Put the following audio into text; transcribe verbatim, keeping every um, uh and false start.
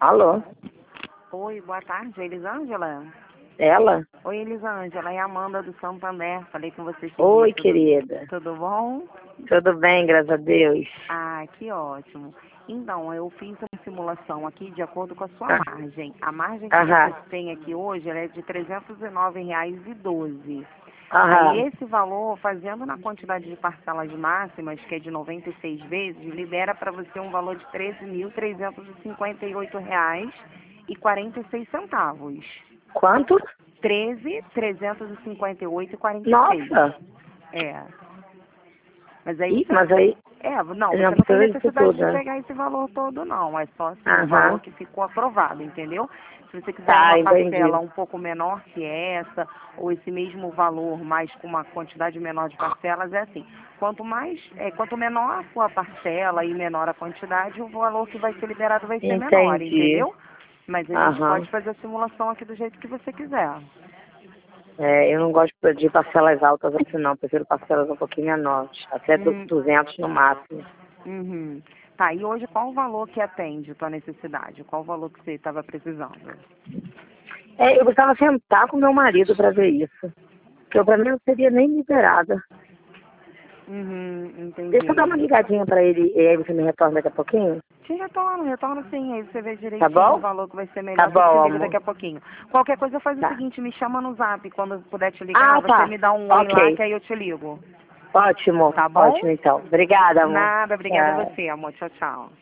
Alô? Oi, boa tarde, Elisângela? Ela? Oi, Elisângela, é a Amanda do Santander. Falei com você esses Oi, dias, tudo, querida. tudo bom? Tudo bem, graças a Deus. Ah, que ótimo. Então, eu fiz uma simulação aqui de acordo com a sua Ah, margem. A margem que Aham, você tem aqui hoje ela é de trezentos e nove reais e doze. Aí aham. esse valor, fazendo na quantidade de parcelas máximas, que é de noventa e seis vezes, libera para você um valor de treze mil trezentos e cinquenta e oito reais e quarenta e seis centavos. Quanto? treze mil trezentos e cinquenta e oito e quarenta e seis. Nossa! É. Mas aí Ih, você mas não. aí É, não, não você não tem precisa disso necessidade tudo, de né? pegar esse valor todo, não. É só assim, o valor Aham. que ficou aprovado, entendeu? Se você quiser Tá, uma entendi. parcela um pouco menor que essa, ou esse mesmo valor, mas com uma quantidade menor de parcelas, é assim. Quanto mais, é, quanto menor a sua parcela e menor a quantidade, o valor que vai ser liberado vai ser menor, Entendi. entendeu? Mas a gente Aham. pode fazer a simulação aqui do jeito que você quiser. É, eu não gosto de parcelas altas assim, não. Prefiro parcelas um pouquinho menores. Até du- Hum, duzentos no máximo. uhum. Tá, e hoje qual o valor que atende tua necessidade? Qual o valor que você estava precisando? É, eu precisava sentar com meu marido para ver isso. Porque eu, pra mim, não seria nem liberada. Uhum, Deixa eu dar uma entendi. ligadinha para ele e aí você me retorna daqui a pouquinho. Te retorno, retorno sim, aí você vê Tá direitinho o bom? valor que vai ser Tá melhor, que eu te bom, ligo daqui amor. a pouquinho. Qualquer coisa faz o Tá. seguinte, me chama no zap, quando puder te ligar, Ah, você tá. me dá um oi lá Ok. que aí eu te ligo. Ótimo. Tá bom? Ótimo, então. Obrigada, amor. Nada, obrigada a Tchau. você, amor. Tchau, tchau.